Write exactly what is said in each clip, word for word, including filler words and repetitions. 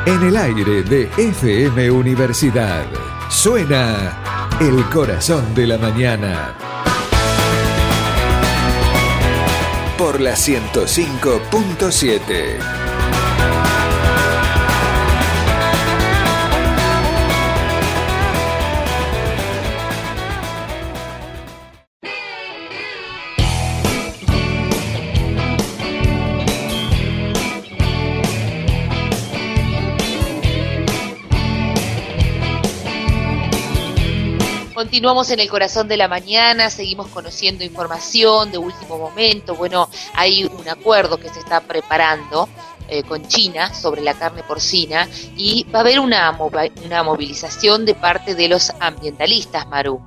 En el aire de F M Universidad suena El Corazón de la Mañana. Por la ciento cinco punto siete. Continuamos en el corazón de la mañana, seguimos conociendo información de último momento. Bueno, hay un acuerdo que se está preparando eh, con China sobre la carne porcina y va a haber una, una movilización de parte de los ambientalistas, Maru.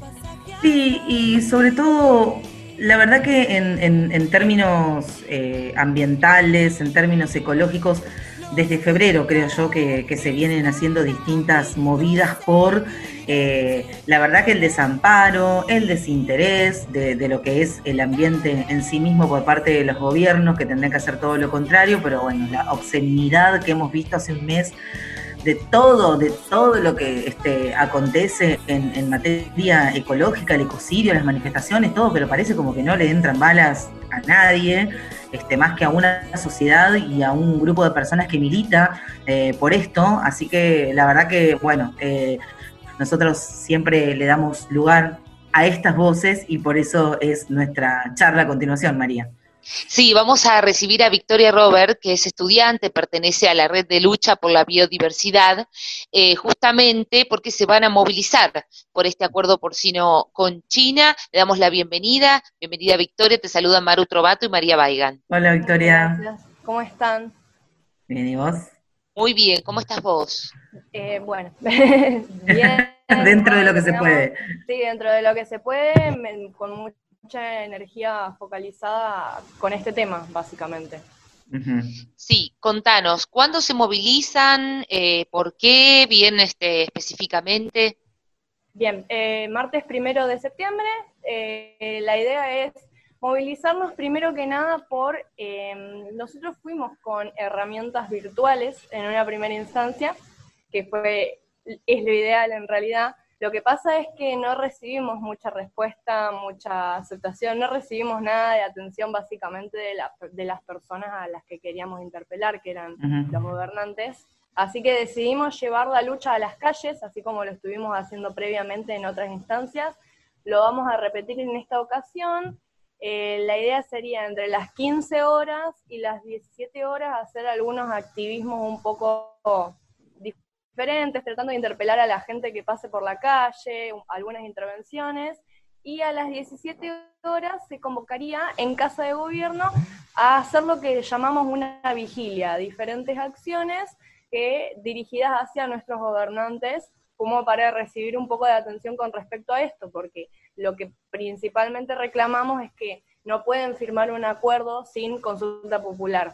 Sí, y sobre todo, la verdad que en, en, en términos eh, ambientales, en términos ecológicos, desde febrero creo yo que, que se vienen haciendo distintas movidas por, eh, la verdad que el desamparo, el desinterés de, de lo que es el ambiente en sí mismo por parte de los gobiernos, que tendrán que hacer todo lo contrario, pero bueno, la obscenidad que hemos visto hace un mes de todo, de todo lo que este, acontece en, en materia ecológica, el ecocidio, las manifestaciones, todo, pero parece como que no le entran balas a nadie, este, más que a una sociedad y a un grupo de personas que milita eh, por esto. Así que la verdad que, bueno, eh, nosotros siempre le damos lugar a estas voces y por eso es nuestra charla a continuación, María. Sí, vamos a recibir a Victoria Robert, que es estudiante, pertenece a la red de lucha por la biodiversidad, eh, justamente porque se van a movilizar por este acuerdo porcino con China. Le damos la bienvenida. Bienvenida, Victoria. Te saludan Maru Trovato y María Baigan. Hola, Victoria. Gracias. ¿Cómo están? Bien, ¿y vos? Muy bien. ¿Cómo estás vos? Eh, bueno, bien. Dentro de lo que se puede. Sí, dentro de lo que se puede, me, con mucho mucha energía focalizada con este tema, básicamente. Uh-huh. Sí, contanos, ¿cuándo se movilizan? Eh, ¿Por qué? Bien este, específicamente. Bien, eh, martes primero de septiembre, eh, la idea es movilizarnos primero que nada por, eh, nosotros fuimos con herramientas virtuales en una primera instancia, que fue, es lo ideal en realidad. Lo que pasa es que no recibimos mucha respuesta, mucha aceptación, no recibimos nada de atención básicamente de, la, de las personas a las que queríamos interpelar, que eran uh-huh. los gobernantes. Así que decidimos llevar la lucha a las calles, así como lo estuvimos haciendo previamente en otras instancias. Lo vamos a repetir en esta ocasión. Eh, la idea sería entre las quince horas y las diecisiete horas hacer algunos activismos un poco diferentes, tratando de interpelar a la gente que pase por la calle, algunas intervenciones, y a las diecisiete horas se convocaría en Casa de Gobierno a hacer lo que llamamos una vigilia, diferentes acciones que, dirigidas hacia nuestros gobernantes, como para recibir un poco de atención con respecto a esto, porque lo que principalmente reclamamos es que no pueden firmar un acuerdo sin consulta popular.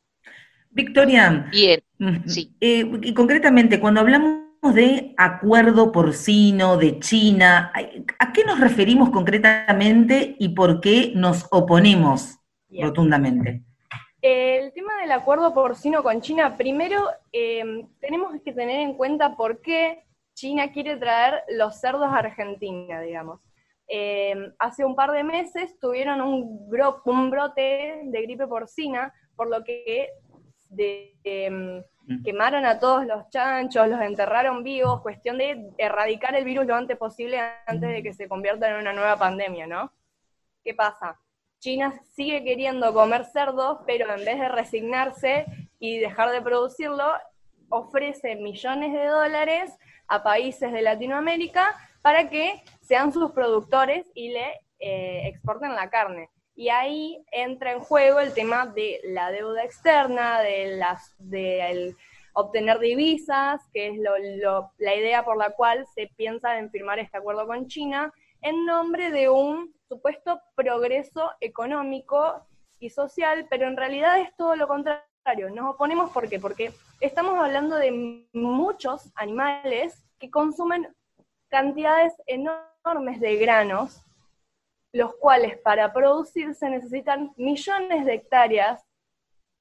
Victoria, bien, sí. Eh, y concretamente, cuando hablamos de acuerdo porcino de China, ¿a qué nos referimos concretamente y por qué nos oponemos bien. rotundamente? El tema del acuerdo porcino con China, primero eh, tenemos que tener en cuenta por qué China quiere traer los cerdos a Argentina, digamos. Eh, hace un par de meses tuvieron un, gro- un brote de gripe porcina, por lo que de, eh, quemaron a todos los chanchos, los enterraron vivos, cuestión de erradicar el virus lo antes posible antes de que se convierta en una nueva pandemia, ¿no? ¿Qué pasa? China sigue queriendo comer cerdos, pero en vez de resignarse y dejar de producirlo, ofrece millones de dólares a países de Latinoamérica para que sean sus productores y le eh, exporten la carne. Y ahí entra en juego el tema de la deuda externa, de, las, de el obtener divisas, que es lo, lo, la idea por la cual se piensa en firmar este acuerdo con China, en nombre de un supuesto progreso económico y social, pero en realidad es todo lo contrario. Nos oponemos, ¿por qué? Porque estamos hablando de muchos animales que consumen cantidades enormes de granos, los cuales para producirse necesitan millones de hectáreas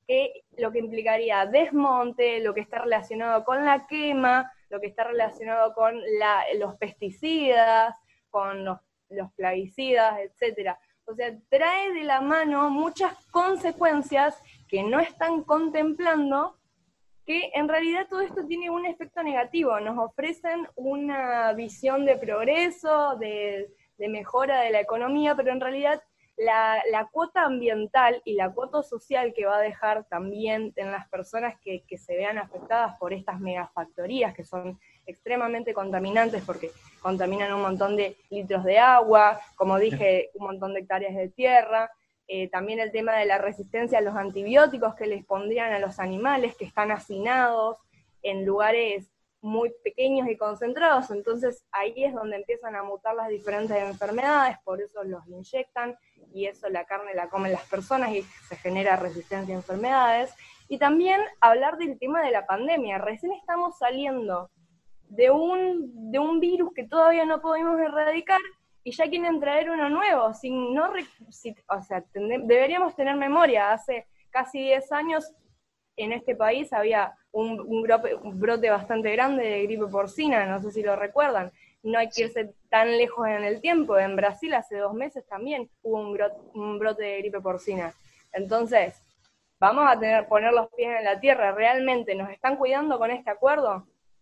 que lo que implicaría desmonte, lo que está relacionado con la quema, lo que está relacionado con la, los pesticidas, con los, los plaguicidas, etcétera. O sea, trae de la mano muchas consecuencias que no están contemplando, que en realidad todo esto tiene un efecto negativo. Nos ofrecen una visión de progreso, de, de mejora de la economía, pero en realidad la, la cuota ambiental y la cuota social que va a dejar también en las personas que, que se vean afectadas por estas megafactorías, que son extremadamente contaminantes porque contaminan un montón de litros de agua, como dije, un montón de hectáreas de tierra. Eh, también el tema de la resistencia a los antibióticos que les pondrían a los animales que están hacinados en lugares muy pequeños y concentrados, entonces ahí es donde empiezan a mutar las diferentes enfermedades, por eso los inyectan, y eso la carne la comen las personas y se genera resistencia a enfermedades. Y también hablar del tema de la pandemia, recién estamos saliendo de un, de un virus que todavía no pudimos erradicar, y ya quieren traer uno nuevo, sin no, si, o sea, ten, deberíamos tener memoria, hace casi diez años en este país había un, un, brote, un brote bastante grande de gripe porcina, no sé si lo recuerdan, no hay que irse tan lejos en el tiempo, en Brasil hace dos meses también hubo un, brote, un brote de gripe porcina, entonces, vamos a tener poner los pies en la tierra, ¿realmente nos están cuidando con este acuerdo?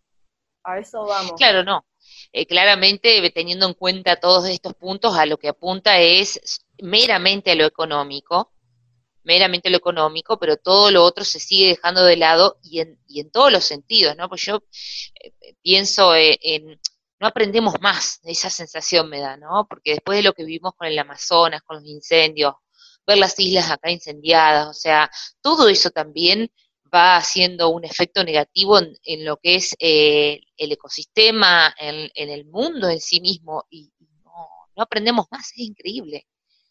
A eso vamos. Claro, no. Eh, claramente, teniendo en cuenta todos estos puntos, a lo que apunta es meramente a lo económico, meramente a lo económico, pero todo lo otro se sigue dejando de lado y en, y en todos los sentidos, ¿no? Pues yo eh, pienso en, en, no aprendemos más, esa sensación me da, ¿no? Porque después de lo que vivimos con el Amazonas, con los incendios, ver las islas acá incendiadas, o sea, todo eso también va haciendo un efecto negativo en, en lo que es eh, el ecosistema, en, en el mundo en sí mismo, y no, no aprendemos más, es increíble.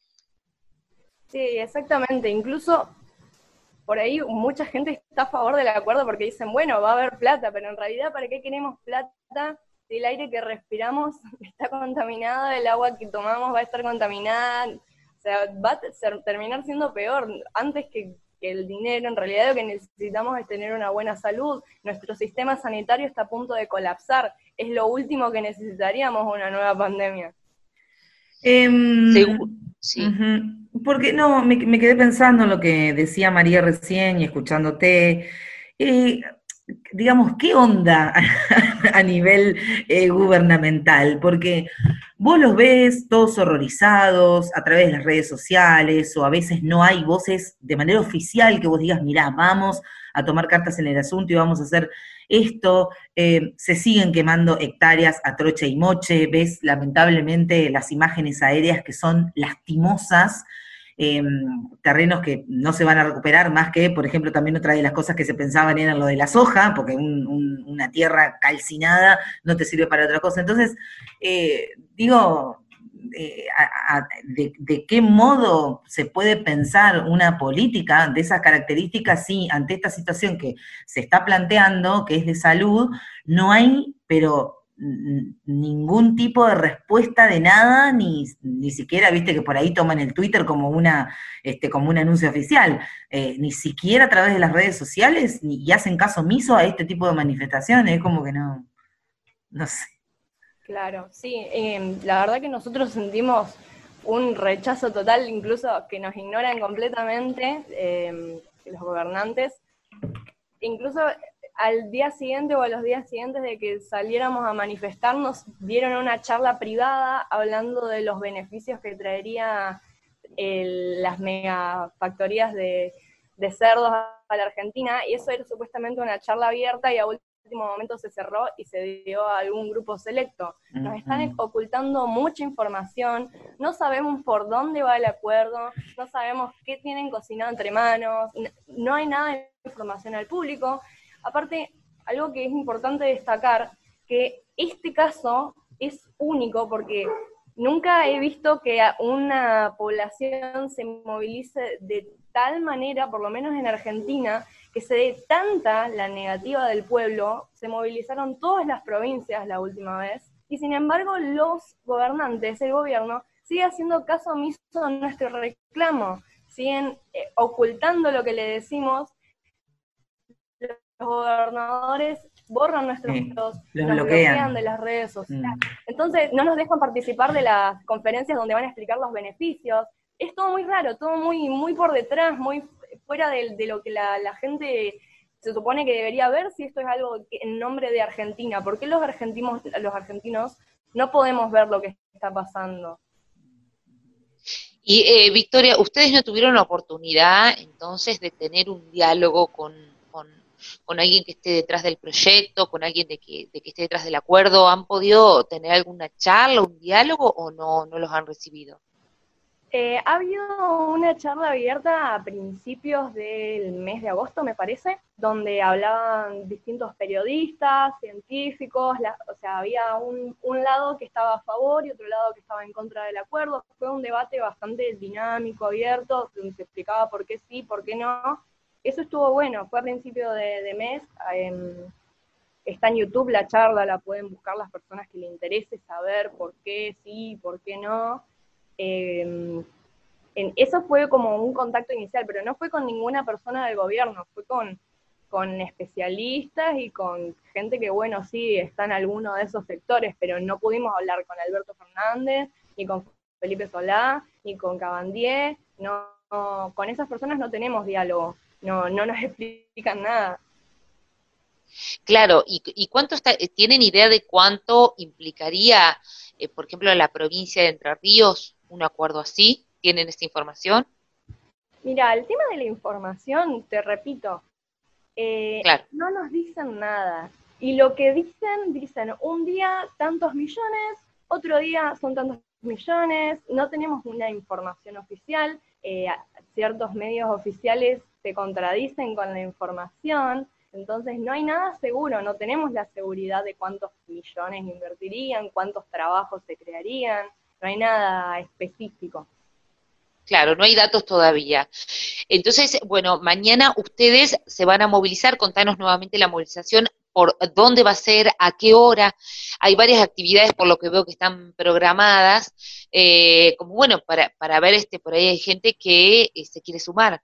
Sí, exactamente, incluso por ahí mucha gente está a favor del acuerdo porque dicen, bueno, va a haber plata, pero en realidad, ¿para qué queremos plata si el aire que respiramos está contaminado, el agua que tomamos va a estar contaminada? O sea, va a ser, terminar siendo peor, antes que el dinero, en realidad lo que necesitamos es tener una buena salud, nuestro sistema sanitario está a punto de colapsar, es lo último que necesitaríamos, una nueva pandemia. Eh, Seguro, sí. Uh-huh. Porque no, me, me quedé pensando en lo que decía María recién y escuchándote, eh, digamos, ¿qué onda a nivel eh, gubernamental? Porque vos los ves todos horrorizados a través de las redes sociales, o a veces no hay voces de manera oficial que vos digas, mirá, vamos a tomar cartas en el asunto y vamos a hacer esto. Eh, se siguen quemando hectáreas a troche y moche, ves lamentablemente las imágenes aéreas que son lastimosas, Eh, terrenos que no se van a recuperar, más que, por ejemplo, también otra de las cosas que se pensaban era lo de la soja, porque un, un, una tierra calcinada no te sirve para otra cosa. Entonces, eh, digo, eh, a, a, de, de qué modo se puede pensar una política de esas características si ante esta situación que se está planteando, que es de salud, no hay, pero ningún tipo de respuesta de nada, ni, ni siquiera, viste que por ahí toman el Twitter como una este, como un anuncio oficial, eh, ni siquiera a través de las redes sociales, ni, y hacen caso omiso a este tipo de manifestaciones, es como que no, no sé. Claro, sí, eh, la verdad que nosotros sentimos un rechazo total, incluso que nos ignoran completamente eh, los gobernantes, incluso al día siguiente o a los días siguientes de que saliéramos a manifestarnos, dieron una charla privada hablando de los beneficios que traería el, las megafactorías de, de cerdos a la Argentina, y eso era supuestamente una charla abierta y a último momento se cerró y se dio a algún grupo selecto. Nos están ocultando mucha información, no sabemos por dónde va el acuerdo, no sabemos qué tienen cocinado entre manos, no hay nada de información al público. Aparte, algo que es importante destacar, que este caso es único porque nunca he visto que una población se movilice de tal manera, por lo menos en Argentina, que se dé tanta la negativa del pueblo, se movilizaron todas las provincias la última vez, y sin embargo los gobernantes, el gobierno, sigue haciendo caso omiso a nuestro reclamo, siguen eh, ocultando lo que le decimos, gobernadores borran nuestros Sí, datos, los nos bloquean. bloquean de las redes sociales. Mm. Entonces, no nos dejan participar de las conferencias donde van a explicar los beneficios. Es todo muy raro, todo muy, muy por detrás, muy fuera de, de lo que la, la gente se supone que debería ver, si esto es algo que, en nombre de Argentina. ¿Por qué los argentinos, los argentinos no podemos ver lo que está pasando? Y eh, Victoria, ¿ustedes no tuvieron la oportunidad entonces de tener un diálogo con, con, con alguien que esté detrás del proyecto, con alguien de que, de que esté detrás del acuerdo? ¿Han podido tener alguna charla, un diálogo o no, no los han recibido? Eh, ha habido una charla abierta a principios del mes de agosto, me parece, donde hablaban distintos periodistas, científicos, la, o sea, había un, un lado que estaba a favor y otro lado que estaba en contra del acuerdo. Fue un debate bastante dinámico, abierto, donde se explicaba por qué sí, por qué no. Eso estuvo bueno, fue a principio de, de mes. Eh, está en YouTube la charla, la pueden buscar las personas que les interese saber por qué sí, por qué no. Eh, en, eso fue como un contacto inicial, pero no fue con ninguna persona del gobierno, fue con, con especialistas y con gente que, bueno, sí, está en alguno de esos sectores, pero no pudimos hablar con Alberto Fernández, ni con Felipe Solá, ni con Cabandier, no, no, con esas personas no tenemos diálogo, no, no nos explican nada. Claro, ¿y, y cuánto está, tienen idea de cuánto implicaría, eh, por ejemplo, en la provincia de Entre Ríos, un acuerdo así? ¿Tienen esta información? Mira, el tema de la información, te repito, eh, claro. no nos dicen nada. Y lo que dicen, dicen un día tantos millones, otro día son tantos millones, no tenemos una información oficial, eh, ciertos medios oficiales se contradicen con la información, entonces no hay nada seguro, no tenemos la seguridad de cuántos millones invertirían, cuántos trabajos se crearían, no hay nada específico. Claro, no hay datos todavía. Entonces, bueno, mañana ustedes se van a movilizar, contanos nuevamente la movilización, por dónde va a ser, a qué hora. Hay varias actividades por lo que veo que están programadas, eh, como bueno, para, para ver, este por ahí hay gente que eh, se quiere sumar.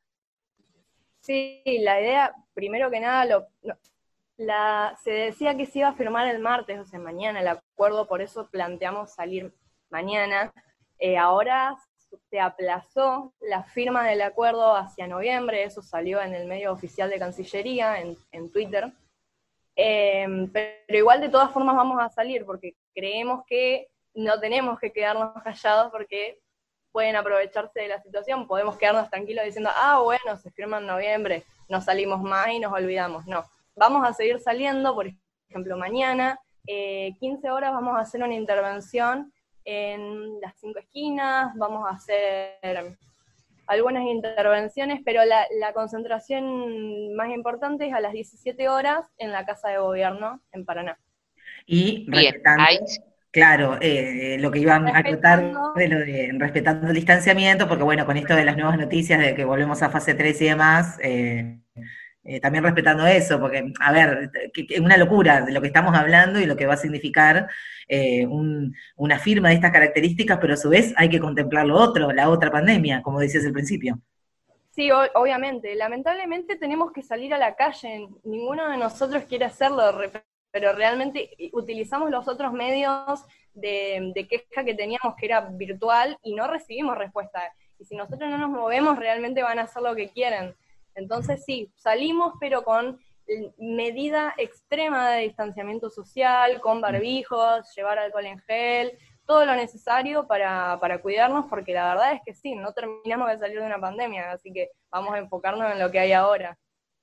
Sí, la idea, primero que nada, lo, no, la, se decía que se iba a firmar el martes, o sea, mañana el acuerdo, por eso planteamos salir mañana. Eh, ahora se aplazó la firma del acuerdo hacia noviembre, eso salió en el medio oficial de Cancillería, en, en Twitter. Eh, pero igual de todas formas vamos a salir, porque creemos que no tenemos que quedarnos callados, porque pueden aprovecharse de la situación, podemos quedarnos tranquilos diciendo, ah, bueno, se firma en noviembre, no salimos más y nos olvidamos. No, vamos a seguir saliendo, por ejemplo, mañana, eh, quince horas vamos a hacer una intervención en las cinco esquinas, vamos a hacer algunas intervenciones, pero la, la concentración más importante es a las diecisiete horas en la Casa de Gobierno en Paraná. Y respetando, Bien, claro, eh, lo que iban a acotar de lo de respetando el distanciamiento, porque bueno, con esto de las nuevas noticias de que volvemos a fase tres y demás, eh, Eh, también respetando eso, porque, a ver, es una locura de lo que estamos hablando y lo que va a significar eh, un, una firma de estas características, pero a su vez hay que contemplar lo otro, la otra pandemia, como decías al principio. Sí, o- obviamente. Lamentablemente tenemos que salir a la calle. Ninguno de nosotros quiere hacerlo, re- pero realmente utilizamos los otros medios de, de queja que teníamos, que era virtual, y no recibimos respuesta. Y si nosotros no nos movemos, realmente van a hacer lo que quieren. Entonces sí, salimos, pero con medida extrema de distanciamiento social, con barbijos, llevar alcohol en gel, todo lo necesario para, para cuidarnos, porque la verdad es que sí, no terminamos de salir de una pandemia, así que vamos a enfocarnos en lo que hay ahora.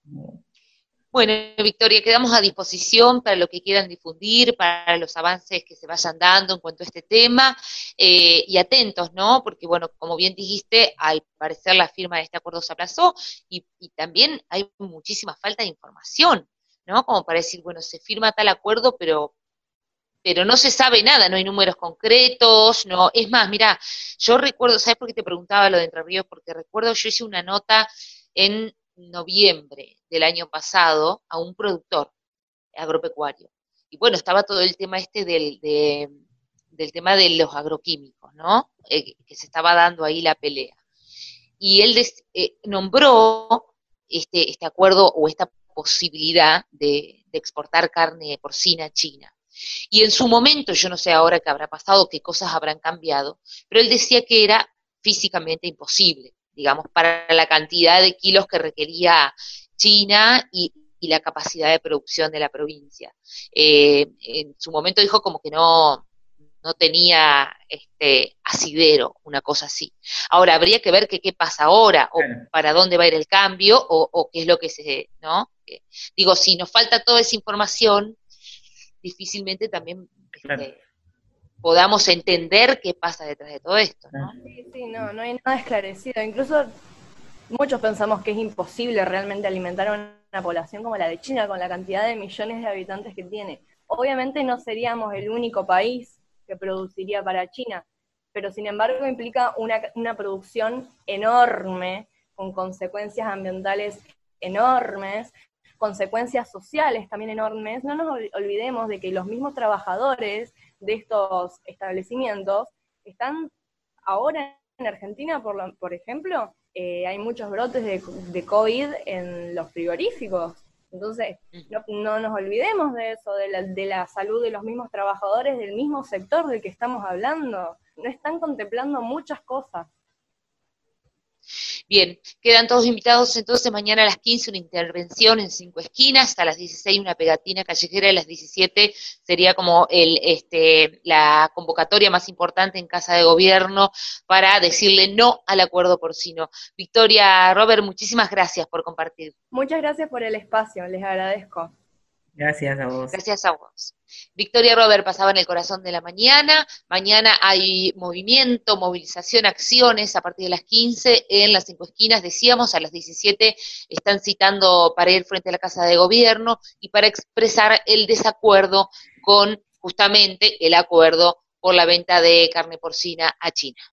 Bueno, Victoria, quedamos a disposición para lo que quieran difundir, para los avances que se vayan dando en cuanto a este tema, eh, y atentos, ¿no? Porque, bueno, como bien dijiste, al parecer la firma de este acuerdo se aplazó, y, y también hay muchísima falta de información, ¿no? Como para decir, bueno, se firma tal acuerdo, pero pero no se sabe nada, no hay números concretos, no, es más, mira, yo recuerdo, ¿sabes por qué te preguntaba lo de Entre Ríos? Porque recuerdo, yo hice una nota en noviembre del año pasado a un productor agropecuario. Y bueno, estaba todo el tema este del, de, del tema de los agroquímicos, ¿no? Eh, que se estaba dando ahí la pelea. Y él des, eh, nombró este, este acuerdo o esta posibilidad de, de exportar carne porcina a China. Y en su momento, yo no sé ahora qué habrá pasado, qué cosas habrán cambiado, pero él decía que era físicamente imposible, digamos, para la cantidad de kilos que requería China y, y la capacidad de producción de la provincia. Eh, en su momento dijo como que no, no tenía este asidero, una cosa así. Ahora, habría que ver que, qué pasa ahora, o Claro. para dónde va a ir el cambio, o, o qué es lo que se, ¿no? Eh, digo, si nos falta toda esa información, difícilmente también este, Claro. podamos entender qué pasa detrás de todo esto, ¿no? Sí, sí, no, no hay nada esclarecido. Incluso muchos pensamos que es imposible realmente alimentar a una población como la de China, con la cantidad de millones de habitantes que tiene. Obviamente no seríamos el único país que produciría para China, pero sin embargo implica una, una producción enorme, con consecuencias ambientales enormes, consecuencias sociales también enormes. No nos olvidemos de que los mismos trabajadores de estos establecimientos están ahora en Argentina, por, lo, por ejemplo, eh, hay muchos brotes de, de COVID en los frigoríficos. Entonces, no, no nos olvidemos de eso, de la, de la salud de los mismos trabajadores del mismo sector del que estamos hablando. No están contemplando muchas cosas. Bien, quedan todos invitados entonces mañana a las quince una intervención en Cinco Esquinas, a las dieciséis una pegatina callejera, y a las diecisiete sería como el este la convocatoria más importante en Casa de Gobierno para decirle no al acuerdo porcino. Victoria, Robert, muchísimas gracias por compartir. Muchas gracias por el espacio, les agradezco. Gracias a vos. Gracias a vos. Victoria Robert pasaba en el corazón de la mañana. Mañana hay movimiento, movilización, acciones a partir de las quince en las Cinco Esquinas. Decíamos, a las diecisiete están citando para ir frente a la Casa de Gobierno y para expresar el desacuerdo con justamente el acuerdo por la venta de carne porcina a China.